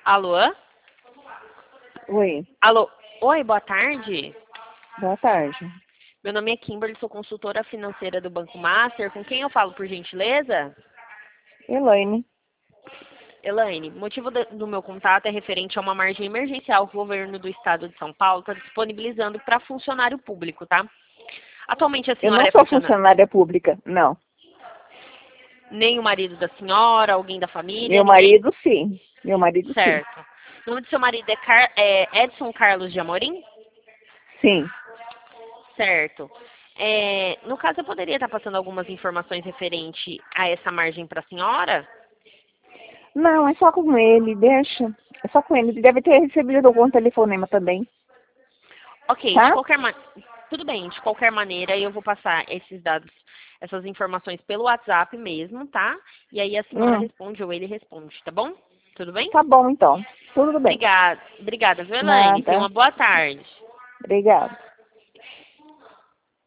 Alô? Oi, Alô? Oi, boa tarde. boa tarde. Meu nome é Kimberly, sou consultora financeira do Banco Master. Com quem eu falo, por gentileza? Elaine. Elaine, o motivo do meu contato é referente a uma margem emergencial que o governo do estado de São Paulo está disponibilizando para funcionário público, tá? Atualmente a Eu não senhora é sou funcionária. funcionária pública, não. Nem o marido da senhora, alguém da família, Meu ninguém. marido, sim. Meu marido, sim. Certo. O nome do seu marido é Edson Carlos de Amorim? Sim. Certo. No caso, eu poderia estar passando algumas informações referente a essa margem para a senhora? Não, é só com ele, deixa. É só com ele. Ele deve ter recebido algum telefonema também, Ok, tá? tudo bem, de qualquer maneira eu vou passar esses dados, essas informações pelo WhatsApp mesmo, tá? E aí a senhora Hum, responde ou ele responde, tá bom? Tudo bem? tá bom, então. Tudo bem. Obrigada, viu, Elaine? Tenha Nada. uma boa tarde. Obrigada.